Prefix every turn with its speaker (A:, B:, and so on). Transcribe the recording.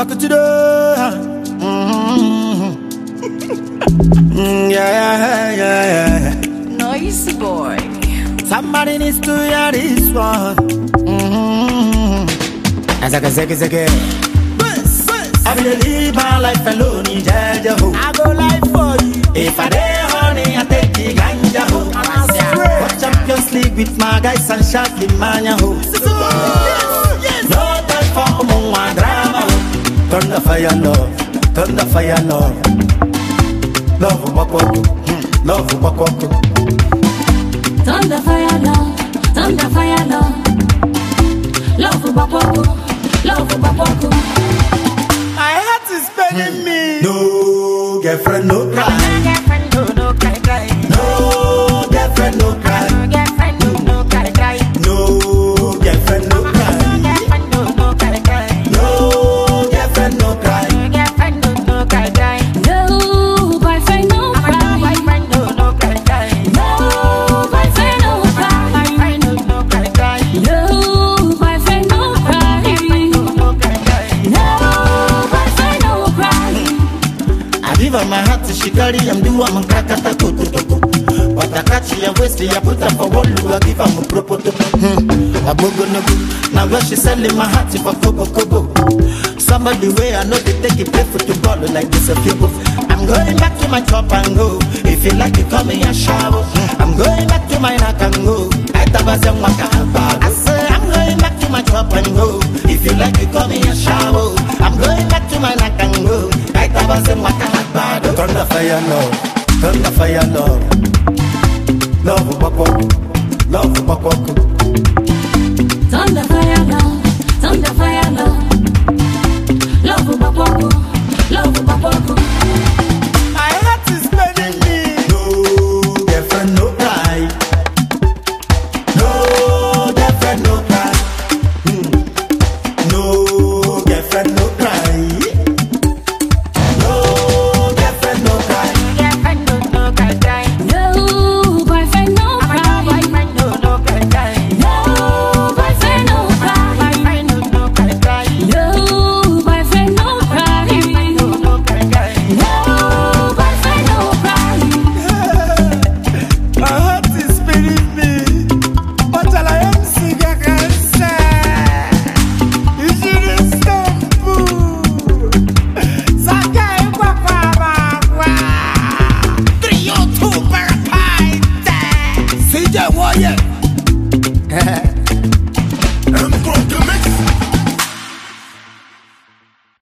A: back to the yeah.
B: Noisy boy.
A: Somebody needs to hear this one. As I can say, I will live my life alone in Jaja. I go life for you. If I dey honey, I take the ganja. Watch Champions League with my guys and shot the mania. No time for more drama. Turn the fire, love. Turn the fire, love. Love Bakoko. Love Bakoko.
C: Turn the fire, love. Turn the fire, love. Love Bakoko. Love Bakoko.
A: My heart is spinning me. No girlfriend, no cry.
B: No girlfriend, no cry, cry.
A: No girlfriend, no cry.
B: No girlfriend, no cry, cry.
A: No girlfriend, no cry.
B: No girlfriend, no cry, cry.
A: No girlfriend, no cry.
B: No girlfriend, no cry, cry.
C: No boyfriend, no cry.
B: No boyfriend, no cry, cry.
C: No boyfriend, no cry.
B: Boyfriend, no cry, cry.
C: No boyfriend, no cry.
B: No cry, cry.
C: No boyfriend, no cry.
A: I give her my heart to she carry and do I'm krakata kutu. But I catch her waist, I put her for one look, I give her my propoto. I bogo no go. Now when she selling my heart for kobo. Somebody way I know they take it play football like this a people. I'm going back to my top and go. If you like you call me a shower. I'm going back to my knock and go. I tabazem waka. I say I'm going back to my top and go. If you like you call me a shower. I'm going back to my knock and go. I tabazem waka. Turn the fire, love. Turn the fire, love. Love Bakoko. Love Bakoko.
C: Turn the fire.